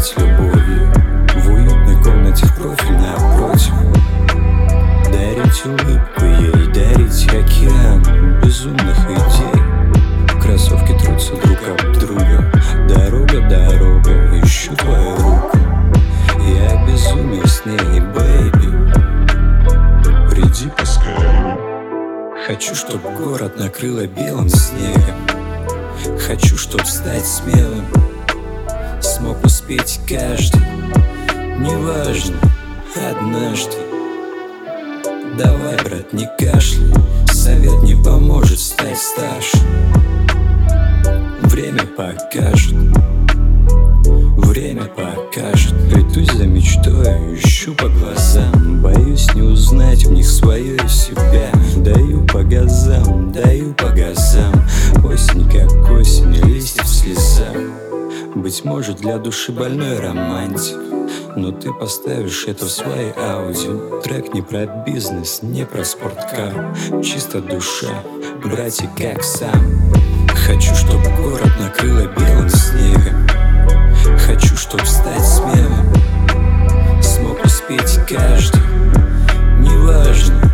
дышать любовью в уютной комнате в профиль напротив. Дарить улыбку ей, дарить океан безумных идей. Кроссовки трутся друг об друга. Дорога, дорога, ищу твою руку. Я безумие с ней, бэйби. Приди поскорее. Хочу, чтоб город накрыло белым снегом. Хочу, чтоб стать смелым. Смог успеть каждый. Неважно, однажды. Давай, брат, не кашляй. Совет не поможет стать старше. Время покажет. Время покажет. Иду за мечтой, ищу по глазам. Боюсь не узнать в них свое себя. Даю по газам, даю по газам. Осень как осень, листья в слезах. Быть может, для души больной романтик, но ты поставишь это в свои аудио. Трек не про бизнес, не про спорткар. Чисто душа, братья как сам. Хочу, чтоб город накрыло белым снегом. Хочу, чтоб стать смелым. Смог успеть каждый. Неважно,